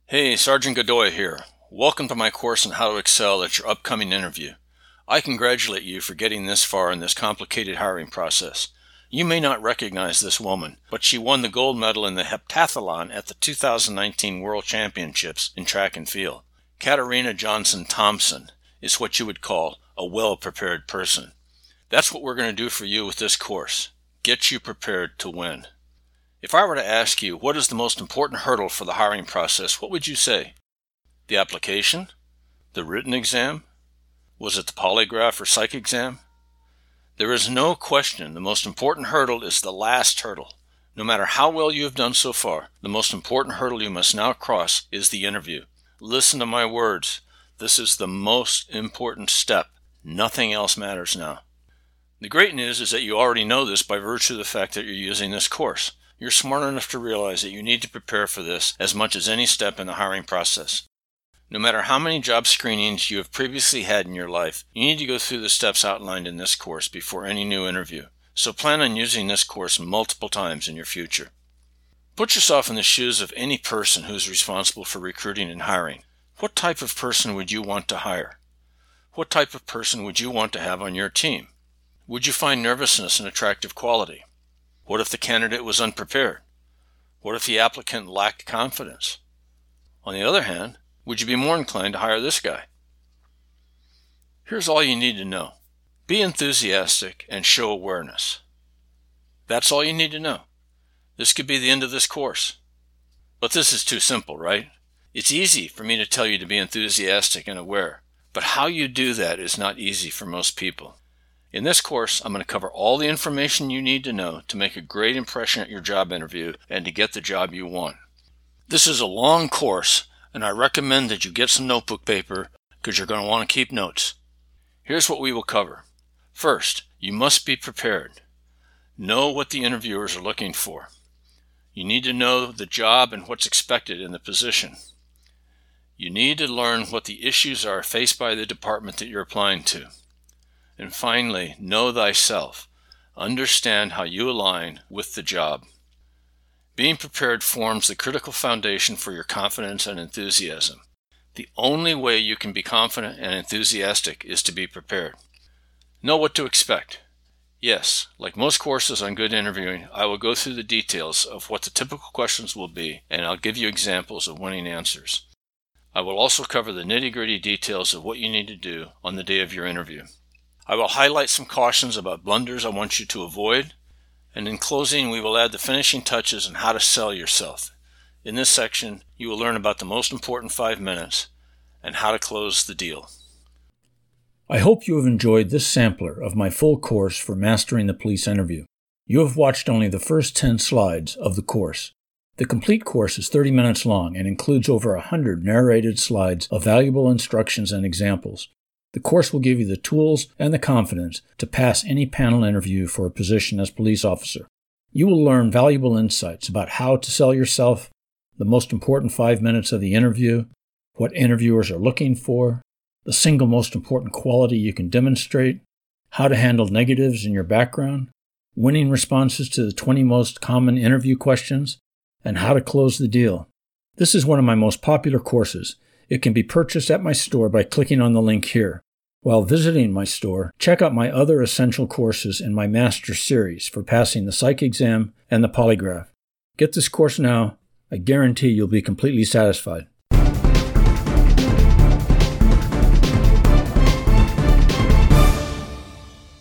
Hey, Sergeant Godoy here. Welcome to my course on how to excel at your upcoming interview. I congratulate you for getting this far in this complicated hiring process. You may not recognize this woman, but she won the gold medal in the heptathlon at the 2019 World Championships in track and field. Katarina Johnson Thompson is what you would call a well-prepared person. That's what we're going to do for you with this course. Get you prepared to win. If I were to ask you what is the most important hurdle for the hiring process, what would you say? The application? The written exam? Was it the polygraph or psych exam? There is no question the most important hurdle is the last hurdle. No matter how well you have done so far, the most important hurdle you must now cross is the interview. Listen to my words. This is the most important step. Nothing else matters now. The great news is that you already know this by virtue of the fact that you're using this course. You're smart enough to realize that you need to prepare for this as much as any step in the hiring process. No matter how many job screenings you have previously had in your life, you need to go through the steps outlined in this course before any new interview. So plan on using this course multiple times in your future. Put yourself in the shoes of any person who is responsible for recruiting and hiring. What type of person would you want to hire? What type of person would you want to have on your team? Would you find nervousness an attractive quality? What if the candidate was unprepared? What if the applicant lacked confidence? On the other hand, would you be more inclined to hire this guy? Here's all you need to know. Be enthusiastic and show awareness. That's all you need to know. This could be the end of this course. But this is too simple, right? It's easy for me to tell you to be enthusiastic and aware, but how you do that is not easy for most people. In this course, I'm going to cover all the information you need to know to make a great impression at your job interview and to get the job you want. This is a long course, and I recommend that you get some notebook paper because you're going to want to keep notes. Here's what we will cover. First, you must be prepared. Know what the interviewers are looking for. You need to know the job and what's expected in the position. You need to learn what the issues are faced by the department that you're applying to. And finally, know thyself. Understand how you align with the job. Being prepared forms the critical foundation for your confidence and enthusiasm. The only way you can be confident and enthusiastic is to be prepared. Know what to expect. Yes, like most courses on good interviewing, I will go through the details of what the typical questions will be, and I'll give you examples of winning answers. I will also cover the nitty-gritty details of what you need to do on the day of your interview. I will highlight some cautions about blunders I want you to avoid, and in closing we will add the finishing touches on how to sell yourself. In this section, you will learn about the most important 5 minutes and how to close the deal. I hope you have enjoyed this sampler of my full course for Mastering the Police Interview. You have watched only the first 10 slides of the course. The complete course is 30 minutes long and includes over 100 narrated slides of valuable instructions and examples. The course will give you the tools and the confidence to pass any panel interview for a position as police officer. You will learn valuable insights about how to sell yourself, the most important 5 minutes of the interview, what interviewers are looking for, the single most important quality you can demonstrate, how to handle negatives in your background, winning responses to the 20 most common interview questions, and how to close the deal. This is one of my most popular courses. It can be purchased at my store by clicking on the link here. While visiting my store, check out my other essential courses in my Master Series for passing the psych exam and the polygraph. Get this course now. I guarantee you'll be completely satisfied.